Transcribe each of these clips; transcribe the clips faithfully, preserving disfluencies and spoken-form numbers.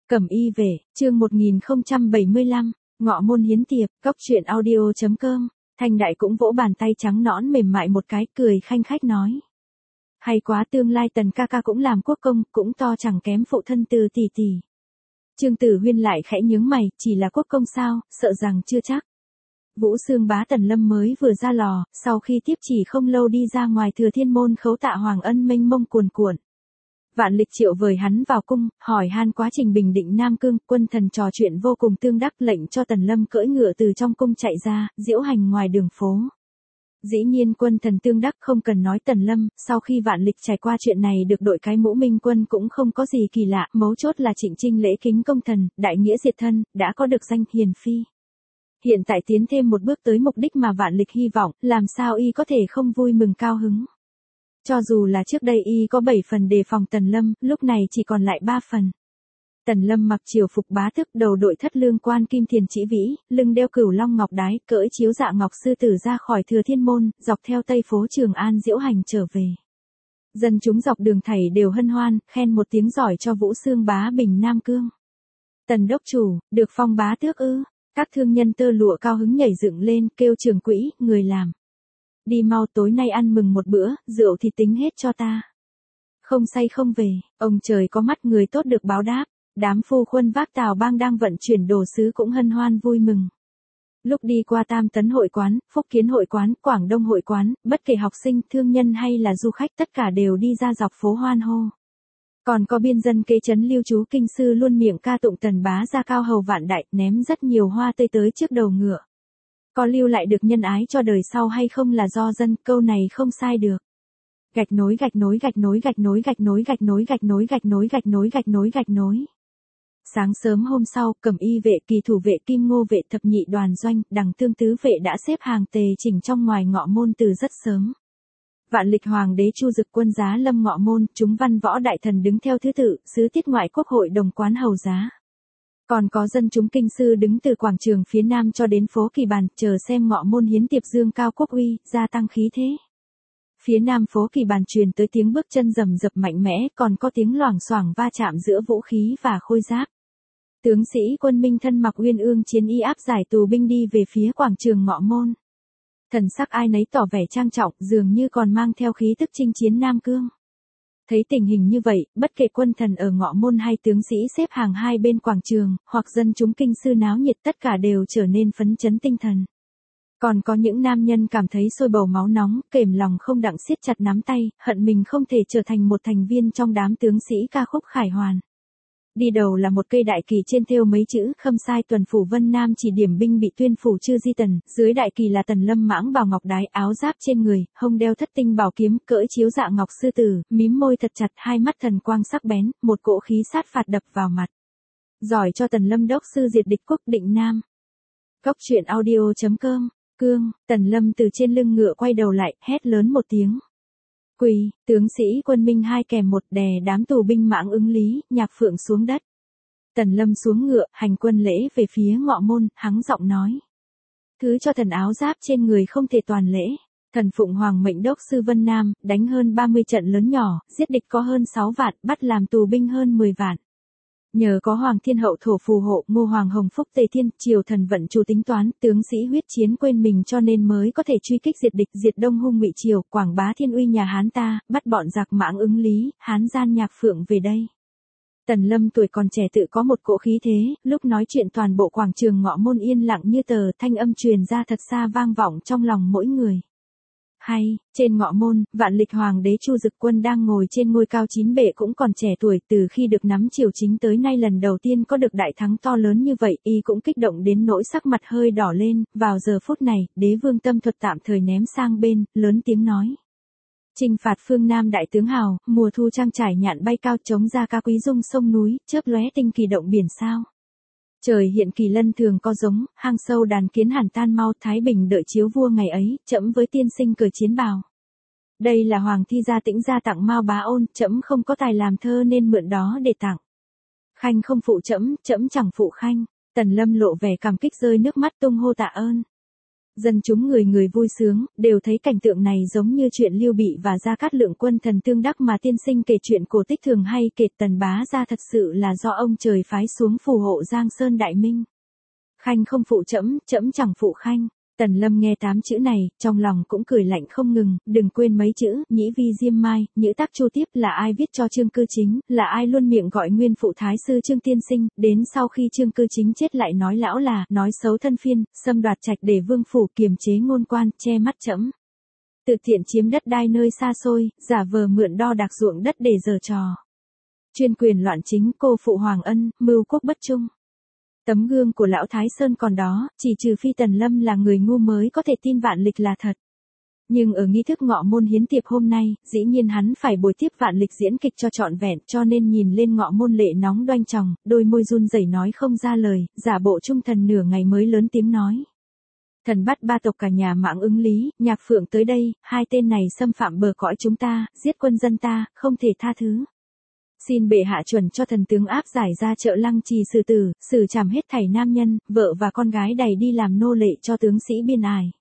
Cẩm y về, chương một nghìn không trăm bảy mươi lăm, ngọ môn hiến tiệp, cóc truyện audio chấm com. Thanh Đại cũng vỗ bàn tay trắng nõn mềm mại một cái, cười khanh khách nói. Hay quá, tương lai Tần ca ca cũng làm quốc công, cũng to chẳng kém phụ thân Từ tỷ tỷ. Trương Tử Huyên lại khẽ nhướng mày, chỉ là quốc công sao, sợ rằng chưa chắc. Vũ Xương bá Tần Lâm mới vừa ra lò, sau khi tiếp chỉ không lâu đi ra ngoài Thừa Thiên môn khấu tạ Hoàng Ân mênh mông cuồn cuộn. Vạn Lịch triệu vời hắn vào cung, hỏi han quá trình bình định Nam Cương, quân thần trò chuyện vô cùng tương đắc, lệnh cho Tần Lâm cưỡi ngựa từ trong cung chạy ra, diễu hành ngoài đường phố. Dĩ nhiên quân thần tương đắc không cần nói Tần Lâm, sau khi Vạn Lịch trải qua chuyện này được đội cái mũ minh quân cũng không có gì kỳ lạ, mấu chốt là Trịnh Trinh lễ kính công thần, đại nghĩa diệt thân, đã có được danh hiền phi. Hiện tại tiến thêm một bước tới mục đích mà Vạn Lịch hy vọng, làm sao y có thể không vui mừng cao hứng. Cho dù là trước đây y có bảy phần đề phòng Tần Lâm, lúc này chỉ còn lại ba phần. Tần Lâm mặc triều phục bá tước, đầu đội thất lương quan kim thiền chỉ vĩ, lưng đeo cửu long ngọc đái, cưỡi chiếu dạ ngọc sư tử ra khỏi Thừa Thiên môn, dọc theo tây phố Trường An diễu hành trở về. Dân chúng dọc đường thảy đều hân hoan, khen một tiếng giỏi cho Vũ Xương bá bình Nam Cương. Tần đốc chủ, được phong bá tước ư? Các thương nhân tơ lụa cao hứng nhảy dựng lên, kêu trưởng quỹ, người làm. Đi mau, tối nay ăn mừng một bữa, rượu thì tính hết cho ta. Không say không về, ông trời có mắt, người tốt được báo đáp. Đám phu khuân vác tào bang đang vận chuyển đồ sứ cũng hân hoan vui mừng. Lúc đi qua Tam Tấn hội quán, Phúc Kiến hội quán, Quảng Đông hội quán, bất kể học sinh, thương nhân hay là du khách, tất cả đều đi ra dọc phố hoan hô. Còn có biên dân kế trấn lưu trú kinh sư luôn miệng ca tụng Tần bá gia cao hầu vạn đại, ném rất nhiều hoa tươi tới trước đầu ngựa. Có lưu lại được nhân ái cho đời sau hay không là do dân, câu này không sai được. Gạch nối gạch nối gạch nối gạch nối gạch nối gạch nối gạch nối gạch nối gạch nối gạch nối gạch nối. Sáng sớm hôm sau, Cẩm y vệ, Kỳ thủ vệ, Kim Ngô vệ, thập nhị đoàn doanh, Đằng Tương tứ vệ đã xếp hàng tề chỉnh trong ngoài ngọ môn từ rất sớm. Vạn Lịch hoàng đế Chu Dực quân giá lâm ngọ môn, chúng văn võ đại thần đứng theo thứ tự, sứ tiết ngoại quốc hội đồng quán hầu giá. Còn có dân chúng kinh sư đứng từ quảng trường phía nam cho đến phố Kỳ Bàn, chờ xem ngọ môn hiến tiệp dương cao quốc uy, gia tăng khí thế. Phía nam phố Kỳ Bàn truyền tới tiếng bước chân rầm rập mạnh mẽ, còn có tiếng loảng xoảng va chạm giữa vũ khí và khôi giáp. Tướng sĩ quân Minh thân mặc uyên ương chiến y áp giải tù binh đi về phía quảng trường ngọ môn. Thần sắc ai nấy tỏ vẻ trang trọng, dường như còn mang theo khí tức chinh chiến Nam Cương. Thấy tình hình như vậy, bất kể quân thần ở ngọ môn hay tướng sĩ xếp hàng hai bên quảng trường, hoặc dân chúng kinh sư náo nhiệt, tất cả đều trở nên phấn chấn tinh thần. Còn có những nam nhân cảm thấy sôi bầu máu nóng, kềm lòng không đặng siết chặt nắm tay, hận mình không thể trở thành một thành viên trong đám tướng sĩ ca khúc khải hoàn. Đi đầu là một cây đại kỳ trên thêu mấy chữ Khâm sai tuần phủ Vân Nam chỉ điểm binh bị tuyên phủ Chư Di Tần, dưới đại kỳ là Tần Lâm mãng bào ngọc đái, áo giáp trên người, hông đeo thất tinh bảo kiếm, cưỡi chiếu dạ ngọc sư tử, mím môi thật chặt, hai mắt thần quang sắc bén, một cỗ khí sát phạt đập vào mặt. Giỏi cho Tần Lâm đốc sư diệt địch quốc định Nam. Cóc truyện audio chấm com. Cương, Tần Lâm từ trên lưng ngựa quay đầu lại, hét lớn một tiếng. Quỳ, tướng sĩ quân Minh hai kèm một đè đám tù binh mãng ứng lý, Nhạc Phượng xuống đất. Tần Lâm xuống ngựa, hành quân lễ về phía ngọ môn, hắng giọng nói. Thứ cho thần áo giáp trên người không thể toàn lễ. Thần Phụng Hoàng mệnh đốc sư Vân Nam, đánh hơn ba mươi trận lớn nhỏ, giết địch có hơn sáu vạn, bắt làm tù binh hơn mười vạn. Nhờ có Hoàng Thiên Hậu thổ phù hộ, Ngô Hoàng Hồng Phúc Tề Thiên, triều thần vận chủ tính toán, tướng sĩ huyết chiến quên mình cho nên mới có thể truy kích diệt địch, diệt Đông Hung Ngụy triều, quảng bá thiên uy nhà Hán ta, bắt bọn giặc mãng ứng lý, Hán gian Nhạc Phượng về đây. Tần Lâm tuổi còn trẻ tự có một cỗ khí thế, lúc nói chuyện toàn bộ quảng trường ngọ môn yên lặng như tờ, thanh âm truyền ra thật xa vang vọng trong lòng mỗi người. Hay, trên ngọ môn, Vạn Lịch hoàng đế Chu Dực quân đang ngồi trên ngôi cao chín bệ cũng còn trẻ tuổi, từ khi được nắm triều chính tới nay lần đầu tiên có được đại thắng to lớn như vậy, y cũng kích động đến nỗi sắc mặt hơi đỏ lên, vào giờ phút này, đế vương tâm thuật tạm thời ném sang bên, lớn tiếng nói. Chinh phạt phương Nam đại tướng hào, mùa thu trang trải nhạn bay cao, chống ra ca quý dung sông núi, chớp lóe tinh kỳ động biển sao. Trời hiện kỳ lân thường có giống, hang sâu đàn kiến hẳn tan mau, Thái Bình đợi chiếu vua ngày ấy, trẫm với tiên sinh cởi chiến bào. Đây là Hoàng thi gia Tĩnh gia tặng Mao Bá Ôn, trẫm không có tài làm thơ nên mượn đó để tặng. Khanh không phụ trẫm, trẫm chẳng phụ khanh. Tần Lâm lộ vẻ cảm kích rơi nước mắt tung hô tạ ơn. Dân chúng người người vui sướng, đều thấy cảnh tượng này giống như chuyện Lưu Bị và Gia Cát Lượng quân thần tương đắc mà tiên sinh kể chuyện cổ tích thường hay kể. Tần bá gia thật sự là do ông trời phái xuống phù hộ Giang Sơn Đại Minh. Khanh không phụ trẫm, trẫm chẳng phụ khanh. Tần Lâm nghe tám chữ này, trong lòng cũng cười lạnh không ngừng, đừng quên mấy chữ, nhĩ vi diêm mai, nhữ tác chu tiếp là ai viết cho Trương Cư Chính, là ai luôn miệng gọi nguyên phụ thái sư Trương Tiên Sinh, đến sau khi Trương Cư Chính chết lại nói lão là, nói xấu thân phiên, xâm đoạt trạch để vương phủ kiềm chế ngôn quan, che mắt trẫm. Tự tiện chiếm đất đai nơi xa xôi, giả vờ mượn đo đạc ruộng đất để giở trò. Chuyên quyền loạn chính, cô phụ hoàng ân, mưu quốc bất trung. Tấm gương của lão Thái Sơn còn đó, chỉ trừ phi Tần Lâm là người ngu mới có thể tin vạn lịch là thật. Nhưng ở nghi thức ngọ môn hiến tiệp hôm nay, dĩ nhiên hắn phải bồi tiếp vạn lịch diễn kịch cho trọn vẹn, cho nên nhìn lên ngọ môn lệ nóng đoanh tròng, đôi môi run rẩy nói không ra lời, giả bộ trung thần nửa ngày mới lớn tiếng nói. Thần bắt ba tộc cả nhà Mãng Ứng Lý, Nhạc Phượng tới đây, hai tên này xâm phạm bờ cõi chúng ta, giết quân dân ta, không thể tha thứ. Xin bệ hạ chuẩn cho thần tướng áp giải ra chợ Lăng Trì xử tử, xử trảm hết thảy nam nhân, vợ và con gái đày đi làm nô lệ cho tướng sĩ biên ải.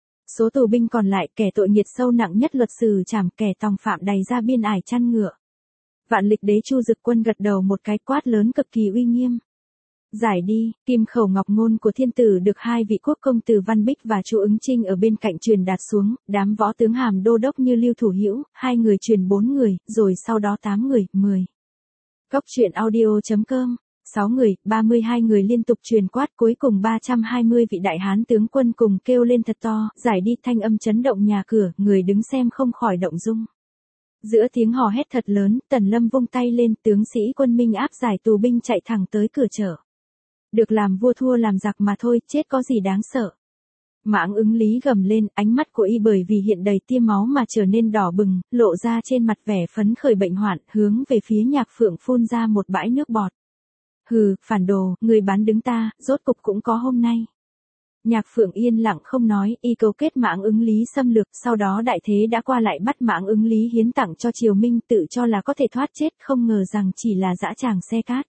Số tù binh còn lại kẻ tội nghiệt sâu nặng nhất luật xử trảm, kẻ tòng phạm đày ra biên ải chăn ngựa. Vạn lịch đế Chu Dực Quân gật đầu một cái quát lớn cực kỳ uy nghiêm. Giải đi, kim khẩu ngọc ngôn của thiên tử được hai vị quốc công từ Văn Bích và Chu Ứng Trinh ở bên cạnh truyền đạt xuống, đám võ tướng hàm đô đốc như Lưu Thủ Hữu, hai người truyền bốn người, rồi sau đó tám người, mười. Góc truyện audio chấm com, sáu người, ba mươi hai người liên tục truyền quát, cuối cùng ba trăm hai mươi vị đại hán tướng quân cùng kêu lên thật to, giải đi, thanh âm chấn động nhà cửa, người đứng xem không khỏi động dung. Giữa tiếng hò hét thật lớn, Tần Lâm vung tay lên, tướng sĩ quân Minh áp giải tù binh chạy thẳng tới cửa chợ. Được làm vua thua làm giặc mà thôi, chết có gì đáng sợ. Mãng Ứng Lý gầm lên, ánh mắt của y bởi vì hiện đầy tia máu mà trở nên đỏ bừng, lộ ra trên mặt vẻ phấn khởi bệnh hoạn, hướng về phía Nhạc Phượng phun ra một bãi nước bọt. Hừ, phản đồ, người bán đứng ta, rốt cục cũng có hôm nay. Nhạc Phượng yên lặng không nói, y cấu kết Mãng Ứng Lý xâm lược, sau đó đại thế đã qua lại bắt Mãng Ứng Lý hiến tặng cho Triều Minh, tự cho là có thể thoát chết, không ngờ rằng chỉ là dã tràng xe cát.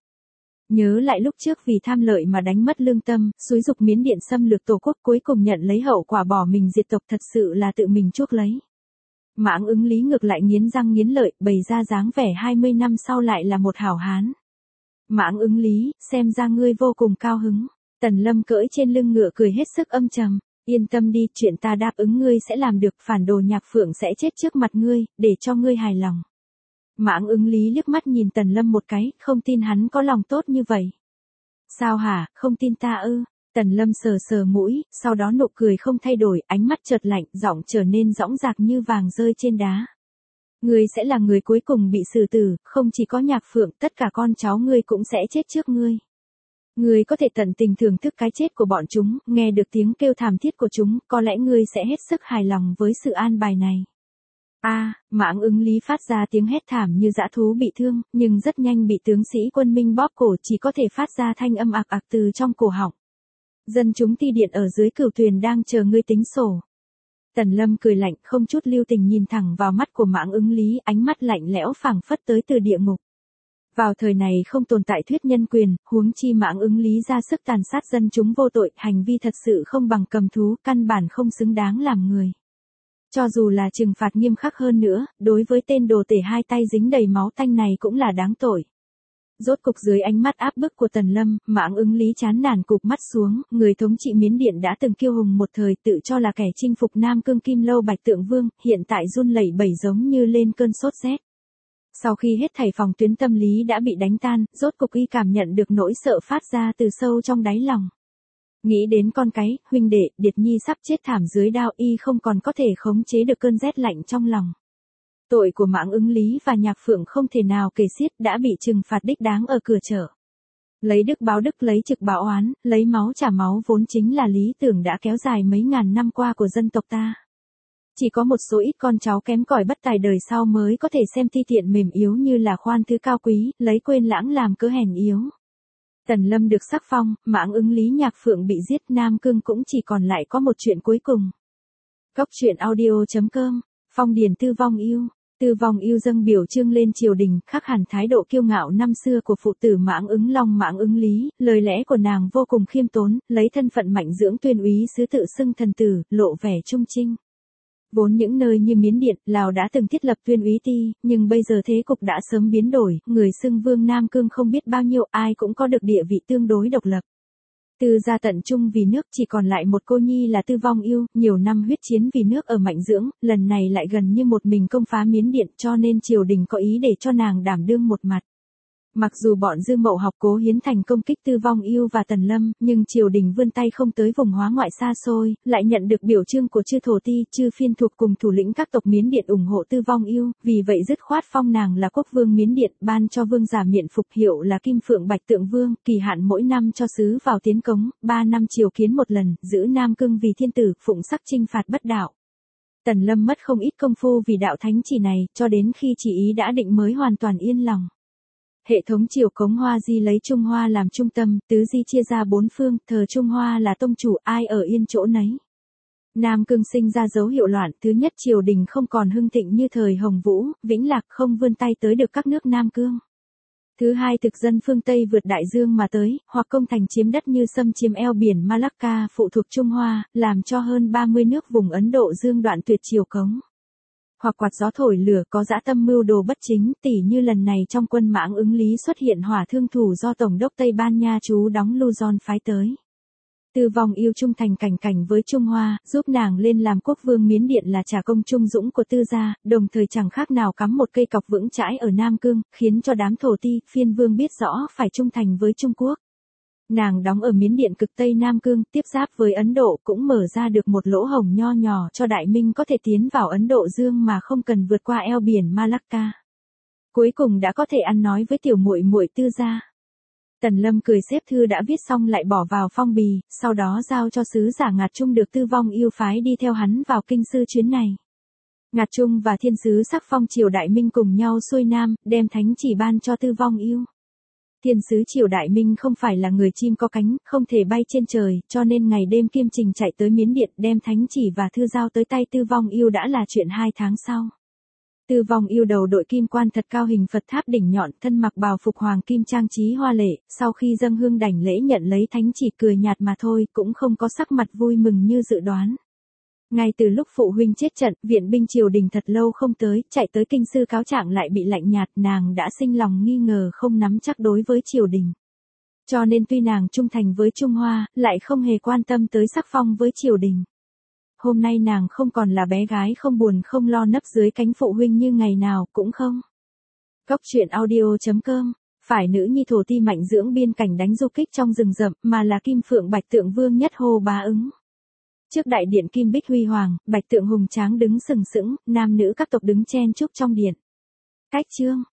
Nhớ lại lúc trước vì tham lợi mà đánh mất lương tâm, xúi dục Miến Điện xâm lược tổ quốc, cuối cùng nhận lấy hậu quả bỏ mình diệt tộc, thật sự là tự mình chuốc lấy. Mãng Ứng Lý ngược lại nghiến răng nghiến lợi, bày ra dáng vẻ hai mươi năm sau lại là một hảo hán. Mãng Ứng Lý, xem ra ngươi vô cùng cao hứng. Tần Lâm cưỡi trên lưng ngựa cười hết sức âm trầm. Yên tâm đi, chuyện ta đáp ứng ngươi sẽ làm được, phản đồ Nhạc Phượng sẽ chết trước mặt ngươi, để cho ngươi hài lòng. Mãng Ứng Lý liếc mắt nhìn Tần Lâm một cái, không tin hắn có lòng tốt như vậy. Sao hả, không tin ta ư? Tần Lâm sờ sờ mũi, sau đó nụ cười không thay đổi, ánh mắt chợt lạnh, giọng trở nên dõng dạc như vàng rơi trên đá. Ngươi sẽ là người cuối cùng bị xử tử, không chỉ có Nhạc Phượng, tất cả con cháu ngươi cũng sẽ chết trước ngươi. Ngươi có thể tận tình thưởng thức cái chết của bọn chúng, nghe được tiếng kêu thảm thiết của chúng, có lẽ ngươi sẽ hết sức hài lòng với sự an bài này. A, à, Mãng Ứng Lý phát ra tiếng hét thảm như dã thú bị thương, nhưng rất nhanh bị tướng sĩ quân Minh bóp cổ, chỉ có thể phát ra thanh âm ạc ạc từ trong cổ họng. Dân chúng ti điện ở dưới cửu thuyền đang chờ ngươi tính sổ. Tần Lâm cười lạnh, không chút lưu tình nhìn thẳng vào mắt của Mãng Ứng Lý, ánh mắt lạnh lẽo phảng phất tới từ địa ngục. Vào thời này không tồn tại thuyết nhân quyền, huống chi Mãng Ứng Lý ra sức tàn sát dân chúng vô tội, hành vi thật sự không bằng cầm thú, căn bản không xứng đáng làm người. Cho dù là trừng phạt nghiêm khắc hơn nữa, đối với tên đồ tể hai tay dính đầy máu tanh này cũng là đáng tội. Rốt cục dưới ánh mắt áp bức của Tần Lâm, Mãng Ứng Lý chán nản cụp mắt xuống, người thống trị Miến Điện đã từng kiêu hùng một thời, tự cho là kẻ chinh phục Nam Cương Kim Lâu Bạch Tượng Vương, hiện tại run lẩy bẩy giống như lên cơn sốt rét. Sau khi hết thảy phòng tuyến tâm lý đã bị đánh tan, rốt cục y cảm nhận được nỗi sợ phát ra từ sâu trong đáy lòng. Nghĩ đến con cái, huynh đệ, Điệt Nhi sắp chết thảm dưới đao, y không còn có thể khống chế được cơn rét lạnh trong lòng. Tội của Mãng Ứng Lý và Nhạc Phượng không thể nào kể xiết, đã bị trừng phạt đích đáng ở cửa chợ. Lấy đức báo đức, lấy trực báo oán, lấy máu trả máu vốn chính là lý tưởng đã kéo dài mấy ngàn năm qua của dân tộc ta. Chỉ có một số ít con cháu kém cỏi bất tài đời sau mới có thể xem thi tiện mềm yếu như là khoan thứ cao quý, lấy quên lãng làm cớ hèn yếu. Tần Lâm được sắc phong, Mãng Ứng Lý Nhạc Phượng bị giết, Nam Cương cũng chỉ còn lại có một chuyện cuối cùng. Góc truyện audio chấm com, Phong Điền Tư vong yêu. Tư Vong Yêu dâng biểu trương lên triều đình, khác hẳn thái độ kiêu ngạo năm xưa của phụ tử Mãng Ứng Long Mãng Ứng Lý, lời lẽ của nàng vô cùng khiêm tốn, lấy thân phận mạnh dưỡng tuyên úy sứ tự xưng thần tử, lộ vẻ trung trinh. Vốn những nơi như Miến Điện, Lào đã từng thiết lập tuyên úy ti, nhưng bây giờ thế cục đã sớm biến đổi, người xưng vương Nam Cương không biết bao nhiêu, ai cũng có được địa vị tương đối độc lập. Tư gia tận trung vì nước, chỉ còn lại một cô nhi là Tư Vong Yêu, nhiều năm huyết chiến vì nước ở mạnh dưỡng, lần này lại gần như một mình công phá Miến Điện, cho nên triều đình có ý để cho nàng đảm đương một mặt. Mặc dù bọn Dư Mậu Học cố hiến thành công kích Tư Vong Yêu và Tần Lâm, nhưng triều đình vươn tay không tới vùng hóa ngoại xa xôi, lại nhận được biểu trương của chư thổ ti, chư phiên thuộc cùng thủ lĩnh các tộc Miến Điện ủng hộ Tư Vong Yêu, vì vậy dứt khoát phong nàng là quốc vương Miến Điện, ban cho vương giả miện phục hiệu là Kim Phượng Bạch Tượng Vương, kỳ hạn mỗi năm cho sứ vào tiến cống, ba năm triều kiến một lần, giữ Nam Cương vì thiên tử, phụng sắc chinh phạt bất đạo. Tần Lâm mất không ít công phu vì đạo thánh chỉ này, cho đến khi chỉ ý đã định mới hoàn toàn yên lòng. Hệ thống triều cống Hoa Di lấy Trung Hoa làm trung tâm, tứ di chia ra bốn phương, thờ Trung Hoa là tông chủ, ai ở yên chỗ nấy. Nam Cương sinh ra dấu hiệu loạn, thứ nhất triều đình không còn hưng thịnh như thời Hồng Vũ, Vĩnh Lạc không vươn tay tới được các nước Nam Cương. Thứ hai thực dân phương Tây vượt đại dương mà tới, hoặc công thành chiếm đất như xâm chiếm eo biển Malacca phụ thuộc Trung Hoa, làm cho hơn ba mươi nước vùng Ấn Độ Dương đoạn tuyệt triều cống. Hoặc quạt gió thổi lửa có dã tâm mưu đồ bất chính, tỉ như lần này trong quân Mãng Ứng Lý xuất hiện hỏa thương thủ do Tổng đốc Tây Ban Nha trú đóng Luzon phái tới. Tư Vong Yêu trung thành cảnh cảnh với Trung Hoa, giúp nàng lên làm quốc vương Miến Điện là trả công trung dũng của Tư gia, đồng thời chẳng khác nào cắm một cây cọc vững chãi ở Nam Cương, khiến cho đám thổ ti, phiên vương biết rõ phải trung thành với Trung Quốc. Nàng đóng ở Miến Điện cực Tây Nam Cương, tiếp giáp với Ấn Độ cũng mở ra được một lỗ hổng nho nhỏ cho Đại Minh có thể tiến vào Ấn Độ Dương mà không cần vượt qua eo biển Malacca. Cuối cùng đã có thể ăn nói với tiểu muội muội Tư gia. Tần Lâm cười xếp thư đã viết xong lại bỏ vào phong bì, sau đó giao cho sứ giả Ngạt Trung được Tư Vong Yêu phái đi theo hắn vào kinh sư chuyến này. Ngạt Trung và thiên sứ sắc phong triều Đại Minh cùng nhau xuôi nam, đem thánh chỉ ban cho Tư Vong Yêu. Thiên sứ triều Đại Minh không phải là người chim có cánh, không thể bay trên trời, cho nên ngày đêm kiêm trình chạy tới Miến Điện đem thánh chỉ và thư giao tới tay Tư Vong Yêu đã là chuyện hai tháng sau. Tư Vong Yêu đầu đội kim quan thật cao hình Phật tháp đỉnh nhọn, thân mặc bào phục hoàng kim trang trí hoa lệ, sau khi dâng hương đảnh lễ nhận lấy thánh chỉ cười nhạt mà thôi, cũng không có sắc mặt vui mừng như dự đoán. Ngay từ lúc phụ huynh chết trận, viện binh triều đình thật lâu không tới, chạy tới kinh sư cáo trạng lại bị lạnh nhạt, nàng đã sinh lòng nghi ngờ không nắm chắc đối với triều đình. Cho nên tuy nàng trung thành với Trung Hoa, lại không hề quan tâm tới sắc phong với triều đình. Hôm nay nàng không còn là bé gái không buồn không lo nấp dưới cánh phụ huynh như ngày nào, cũng không. Góc truyện audio chấm com, phải nữ nhi thổ ti mạnh dưỡng biên cảnh đánh du kích trong rừng rậm, mà là Kim Phượng Bạch Tượng Vương nhất hô bá ứng. Trước đại điện Kim Bích Huy Hoàng, Bạch Tượng hùng tráng đứng sừng sững, nam nữ các tộc đứng chen chúc trong điện. Cách chương